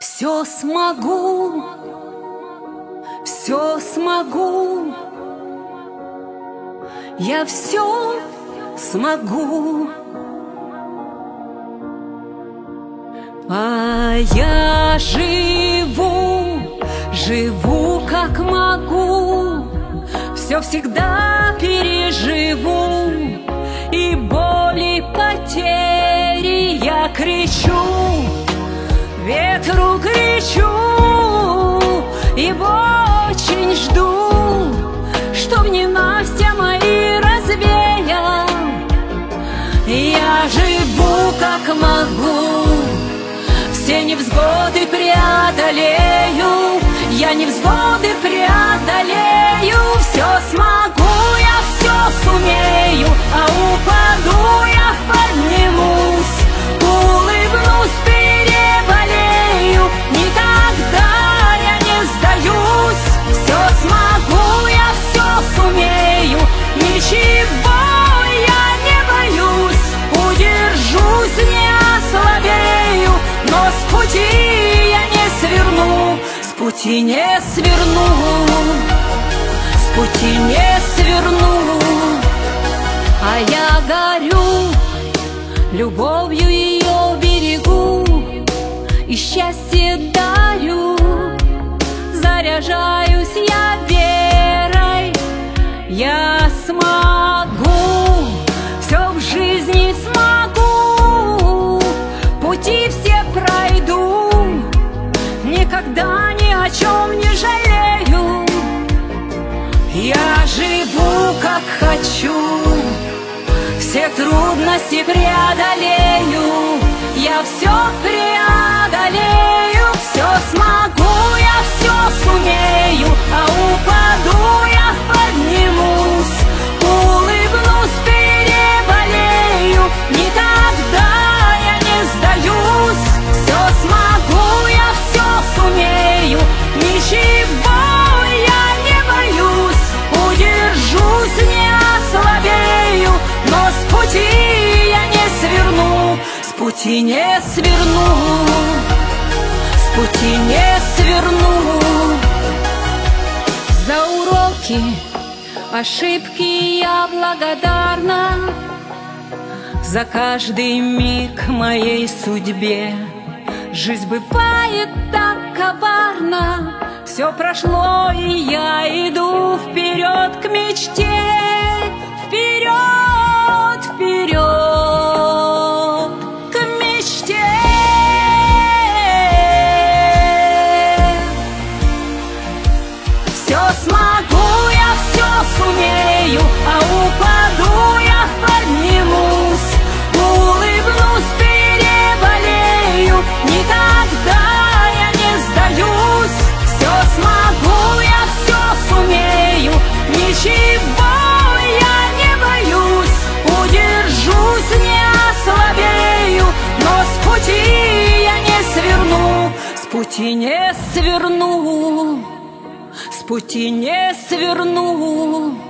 Все смогу, все смогу, я все смогу. А я живу как могу, все всегда переживу, и боли, потери я кричу, ветру кричу, и очень жду, чтоб ненастья мои развеял. Я живу как могу, все невзгоды преодолею, я невзгоды преодолею. Все смогу, я все сумею, а упаду, я поднимусь, улыбнусь, переболею. Никогда я не сдаюсь, все смогу, я все сумею, ничего я не боюсь, удержусь, не ослабею, но с пути я не сверну, с пути не сверну, с пути не сверну. А я горю, любовью ее берегу, и счастье дарю, заряжаюсь я верой. Я смогу, все в жизни смогу, пути все пройду, никогда ни о чем не жалею. Я живу как хочу, все трудности преодолею, я все преодолею. Все смогу, я все сумею, а упаду, я поднимусь, улыбнусь, переболею. Никогда я не сдаюсь, все смогу, я все сумею, ничего я не боюсь, удержусь, не ослабею, но с пути я не сверну, с пути не сверну, с пути не сверну. За уроки, ошибки я благодарна, за каждый миг моей судьбе. Жизнь бывает так коварна, все прошло, и я иду вперед к мечте, вперед, вперед к мечте. Все смогу, я все сумею, а упаду, я поднимусь, улыбнусь, переболею. Никогда я не сдаюсь, все смогу, я все сумею, ничего я не боюсь, удержусь, не ослабею, но с пути я не сверну, с пути не сверну, с пути не сверну.